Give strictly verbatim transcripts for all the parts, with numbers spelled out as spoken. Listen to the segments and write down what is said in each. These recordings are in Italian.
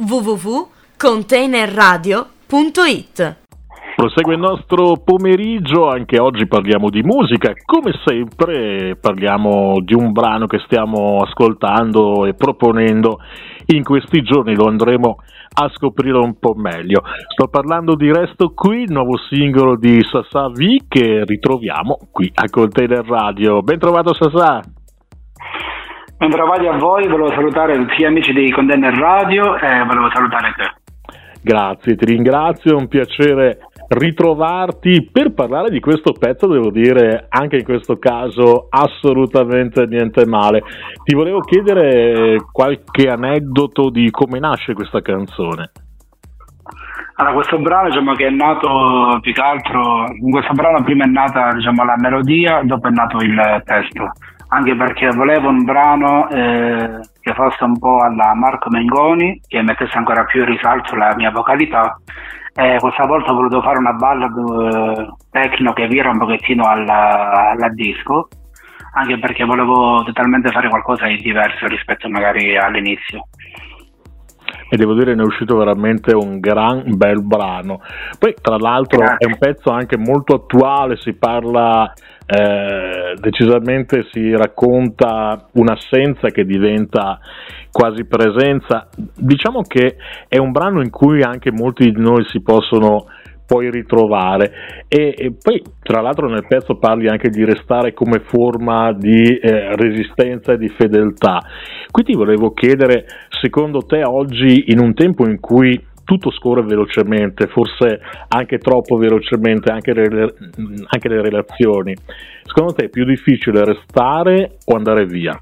w w w punto container radio punto it. Prosegue il nostro pomeriggio, anche oggi parliamo di musica, come sempre parliamo di un brano che stiamo ascoltando e proponendo in questi giorni, lo andremo a scoprire un po' meglio. Sto parlando di Resto Qui, il nuovo singolo di Sasà V che ritroviamo qui a Container Radio. Ben trovato Sasà! Ben trovati a voi, volevo salutare tutti gli amici di Container Radio e volevo salutare te. Grazie, ti ringrazio, è un piacere ritrovarti per parlare di questo pezzo, devo dire anche in questo caso assolutamente niente male. Ti volevo chiedere qualche aneddoto di come nasce questa canzone. Allora, questo brano diciamo che è nato più che altro, in questo brano prima è nata diciamo la melodia, dopo è nato il testo, anche perché volevo un brano eh, che fosse un po' alla Marco Mengoni, che mettesse ancora più in risalto la mia vocalità. E questa volta ho voluto fare una ballad eh, techno che vira un pochettino alla, alla disco, anche perché volevo totalmente fare qualcosa di diverso rispetto magari all'inizio. E devo dire ne è uscito veramente un gran bel brano. Poi tra l'altro Grazie. È un pezzo anche molto attuale, si parla eh, decisamente, si racconta un'assenza che diventa quasi presenza. Diciamo che è un brano in cui anche molti di noi si possono poi ritrovare e, e poi tra l'altro nel pezzo parli anche di restare come forma di eh, resistenza e di fedeltà. Quindi volevo chiedere, secondo te oggi, in un tempo in cui tutto scorre velocemente, forse anche troppo velocemente, anche le, anche le relazioni, secondo te è più difficile restare o andare via?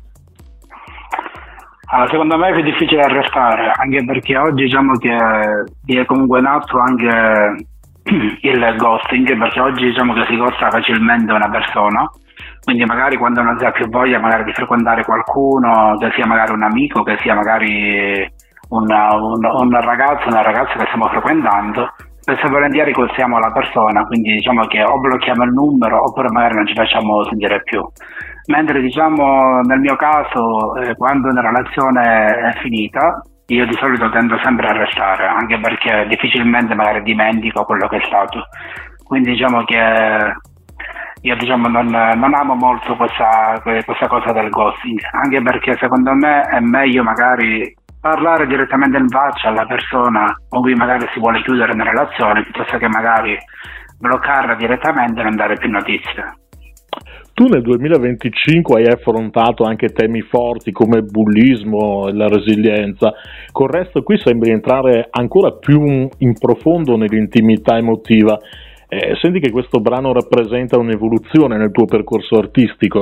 Allora, secondo me è più difficile restare, anche perché oggi diciamo che è comunque nato anche il ghosting, perché oggi diciamo che si ghosta facilmente una persona, quindi magari quando non si ha più voglia magari di frequentare qualcuno, che sia magari un amico, che sia magari una, un, un ragazzo, una ragazza che stiamo frequentando, spesso e volentieri ghostiamo la persona, quindi diciamo che o blocchiamo il numero oppure magari non ci facciamo sentire più. Mentre diciamo nel mio caso eh, quando una relazione è finita io di solito tendo sempre a restare, anche perché difficilmente magari dimentico quello che è stato, quindi diciamo che io diciamo non, non amo molto questa, questa cosa del ghosting, anche perché secondo me è meglio magari parlare direttamente in faccia alla persona con cui magari si vuole chiudere una relazione piuttosto che magari bloccarla direttamente e non dare più notizie. Tu nel duemilaventicinque hai affrontato anche temi forti come il bullismo e la resilienza. Con Resto Qui sembri entrare ancora più in profondo nell'intimità emotiva. Eh, senti che questo brano rappresenta un'evoluzione nel tuo percorso artistico?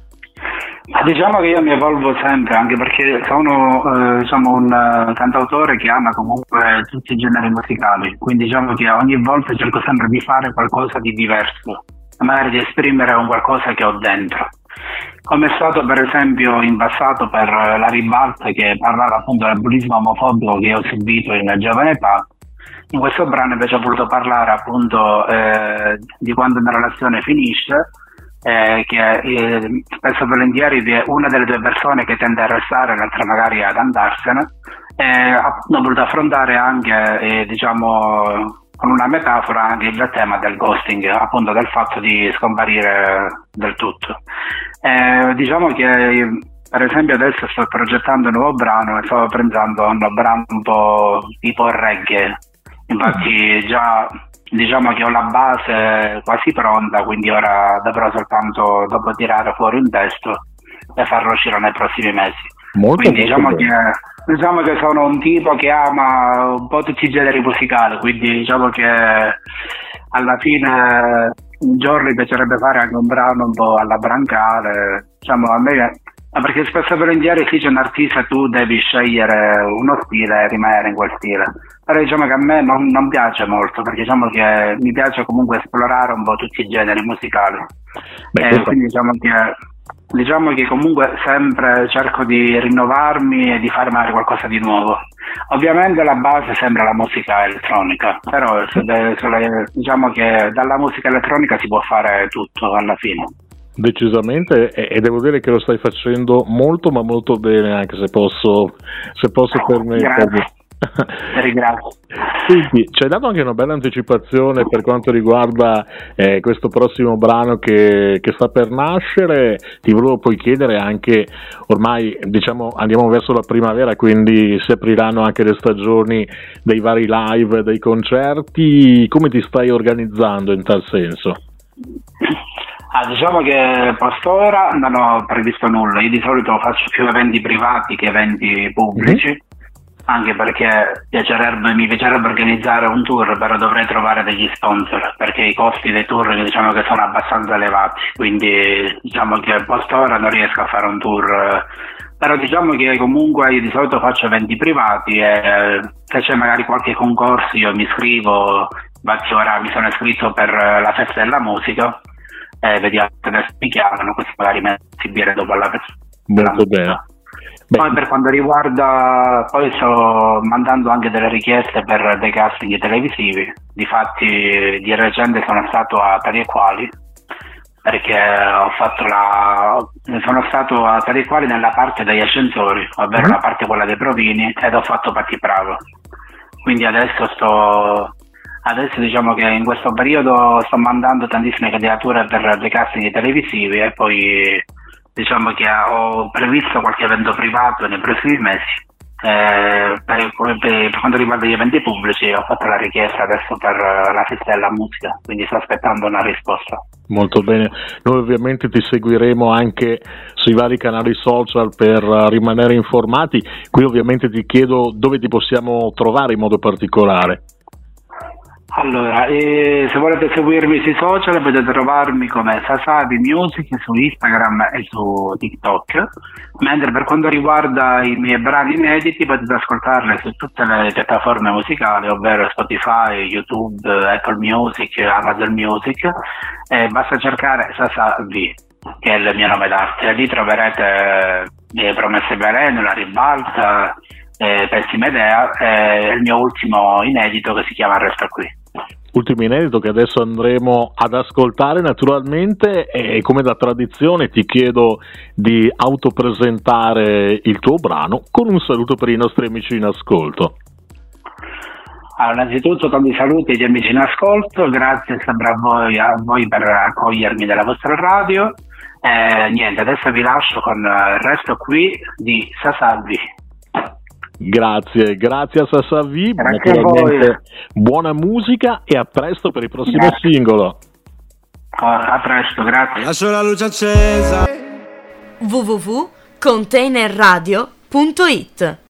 Ma diciamo che io mi evolvo sempre, anche perché sono eh, diciamo un uh, cantautore che ama comunque tutti i generi musicali, quindi diciamo che ogni volta cerco sempre di fare qualcosa di diverso, magari di esprimere un qualcosa che ho dentro, come è stato per esempio in passato per La Ribalta, che parlava appunto del bullismo omofobico che ho subito in giovane età. In questo brano invece ho voluto parlare appunto eh, di quando una relazione finisce, eh, che eh, spesso e volentieri vi è una delle due persone che tende a restare, l'altra magari ad andarsene, e ho voluto affrontare anche eh, diciamo con una metafora anche il tema del ghosting, appunto del fatto di scomparire del tutto. Eh, diciamo che per esempio adesso sto progettando un nuovo brano e stavo pensando a un brano un po' tipo reggae, infatti già diciamo che ho la base quasi pronta, quindi ora dovrò soltanto dopo tirare fuori un testo e farlo uscire nei prossimi mesi. Molto quindi diciamo bene. che Diciamo che sono un tipo che ama un po' tutti i generi musicali, quindi diciamo che alla fine un giorno mi piacerebbe fare anche un brano un po' alla Brancale, diciamo a me, perché spesso e volentieri sì, c'è un artista, tu devi scegliere uno stile e rimanere in quel stile, però diciamo che a me non, non piace molto, perché diciamo che mi piace comunque esplorare un po' tutti i generi musicali. Beh, e quindi diciamo che Diciamo che comunque sempre cerco di rinnovarmi e di fare magari qualcosa di nuovo. Ovviamente la base sembra la musica elettronica, però diciamo che dalla musica elettronica si può fare tutto alla fine. Decisamente, e devo dire che lo stai facendo molto ma molto bene, anche se posso, se posso permettermi. Ti ringrazio. Quindi ci hai dato anche una bella anticipazione per quanto riguarda eh, questo prossimo brano che, che sta per nascere. Ti volevo poi chiedere anche, ormai diciamo andiamo verso la primavera, quindi si apriranno anche le stagioni dei vari live, dei concerti, come ti stai organizzando in tal senso? Ah, diciamo che post ora non ho previsto nulla, io di solito faccio più eventi privati che eventi pubblici. Mm-hmm. Anche perché piacerebbe, mi piacerebbe organizzare un tour, però dovrei trovare degli sponsor, perché i costi dei tour diciamo che sono abbastanza elevati, quindi diciamo che post ora non riesco a fare un tour, però diciamo che comunque io di solito faccio eventi privati e se c'è magari qualche concorso io mi iscrivo, infatti ora mi sono iscritto per la festa della musica e vediamo se adesso mi chiamano, così magari mi esibire dopo la festa. Molto bene. Beh. Poi per quanto riguarda, poi sto mandando anche delle richieste per dei casting televisivi, difatti di recente sono stato a Tali e Quali, perché ho fatto la, sono stato a Tali e Quali nella parte degli ascensori, ovvero mm-hmm. la parte quella dei provini, ed ho fatto Patti Bravo, quindi adesso sto, adesso diciamo che in questo periodo sto mandando tantissime candidature per dei casting televisivi e poi diciamo che ho previsto qualche evento privato nei prossimi mesi. Eh, per, per quanto riguarda gli eventi pubblici ho fatto la richiesta adesso per la festa della musica, quindi sto aspettando una risposta. Molto bene, noi ovviamente ti seguiremo anche sui vari canali social per rimanere informati. Qui ovviamente ti chiedo dove ti possiamo trovare in modo particolare. Allora, eh, se volete seguirmi sui social potete trovarmi come Sasavi Music su Instagram e su TikTok, mentre per quanto riguarda i miei brani inediti potete ascoltarli su tutte le piattaforme musicali, ovvero Spotify, YouTube, Apple Music, Amazon Music, e basta cercare Sasavi, che è il mio nome d'arte, e lì troverete eh, Promesse Veleno, La Ribalta, eh, Pessima Idea e il mio ultimo inedito che si chiama Resta Qui. Ultimo inedito che adesso andremo ad ascoltare naturalmente, e come da tradizione ti chiedo di autopresentare il tuo brano con un saluto per i nostri amici in ascolto. Allora, innanzitutto tanti saluti agli amici in ascolto, grazie sempre a voi, a voi per accogliermi nella vostra radio. Eh, niente, adesso vi lascio con Resto Qui di Sasavi. Grazie, grazie a Sasavi, grazie naturalmente a buona musica e a presto per il prossimo grazie. Singolo. A presto, grazie. Lascio la luce accesa. w w w punto container radio punto it